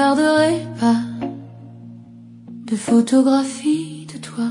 garderai pas de photographie de toi.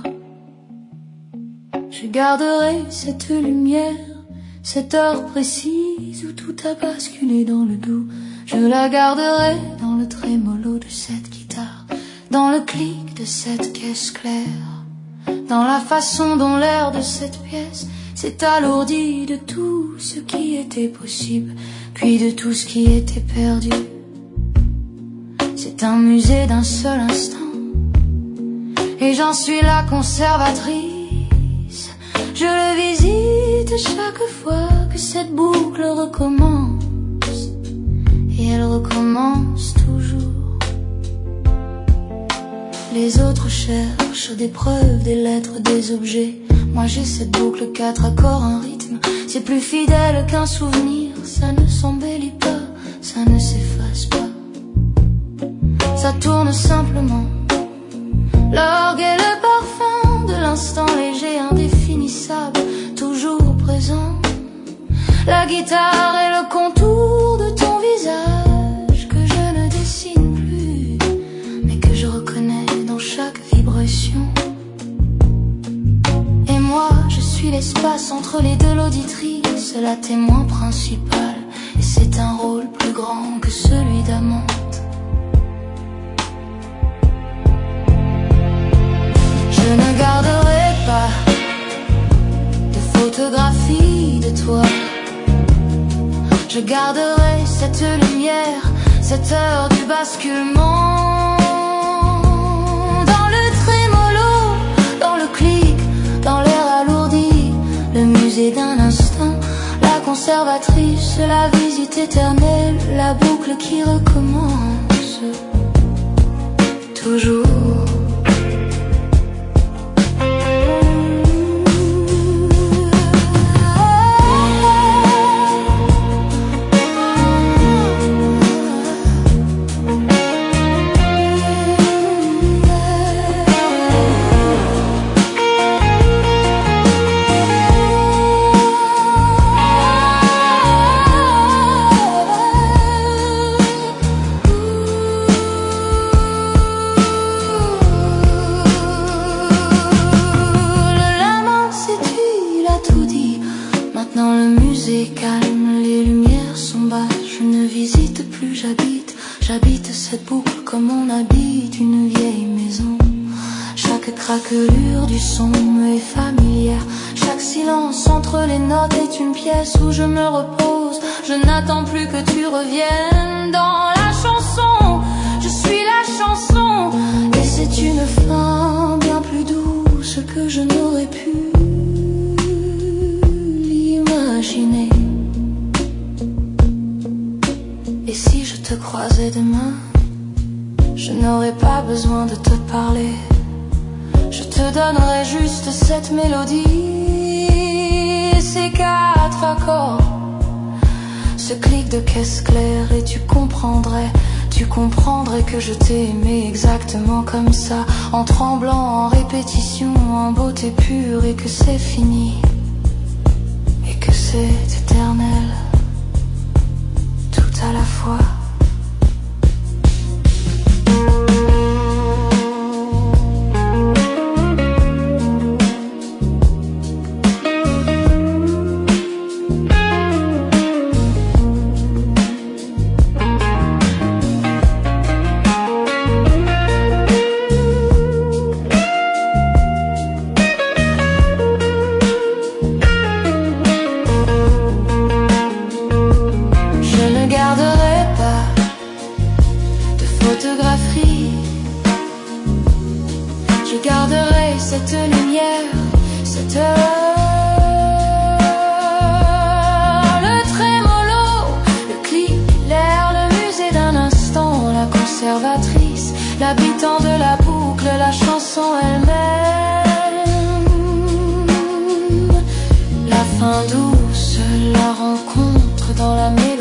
Je garderai cette lumière, cette heure précise où tout a basculé dans le doux. Je la garderai dans le trémolo de cette guitare, dans le clic de cette caisse claire, dans la façon dont l'air de cette pièce s'est alourdi de tout ce qui était possible, puis de tout ce qui était perdu. C'est un musée d'un seul instant, et j'en suis la conservatrice. Je le visite chaque fois que cette boucle recommence, et elle recommence toujours. Les autres cherchent des preuves, des lettres, des objets. Moi j'ai cette boucle, 4 accords, un rythme. C'est plus fidèle qu'un souvenir. Ça ne s'embellit pas, ça ne s'efface pas. Ça tourne simplement. L'orgue est le parfum de l'instant léger, indéfinissable, toujours présent. La guitare est le contour de ton visage que je ne dessine plus, mais que je reconnais dans chaque vibration. Et moi, je suis l'espace entre les deux, l'auditrice, la témoin principale. Et c'est un rôle plus grand que celui d'amante. Je ne garderai pas de photographie de toi. Je garderai cette lumière, cette heure du basculement, dans le trémolo, dans le clic, dans l'air alourdi, le musée d'un instant, la conservatrice, la visite éternelle, la boucle qui recommence toujours. Calme, les lumières sont basses, je ne visite plus, j'habite cette boucle comme on habite une vieille maison. Chaque craquelure du son est familière, chaque silence entre les notes est une pièce où je me repose. Je n'attends plus que tu reviennes dans la chanson, je suis la chanson, et c'est une fin bien plus douce que je n'aurais pu l'imaginer. Et si je te croisais demain, je n'aurais pas besoin de te parler. Je te donnerais juste cette mélodie et ces 4 accords, ce clic de caisse claire, et tu comprendrais que je t'ai aimé exactement comme ça, en tremblant, en répétition, en beauté pure, et que c'est fini, et que c'est éternel, tout à la fois. Je garderai cette lumière, cette heure, le trémolo, le clic, l'air, le musée d'un instant, la conservatrice, l'habitant de la boucle, la chanson elle-même, la fin douce, la rencontre dans la mélodie.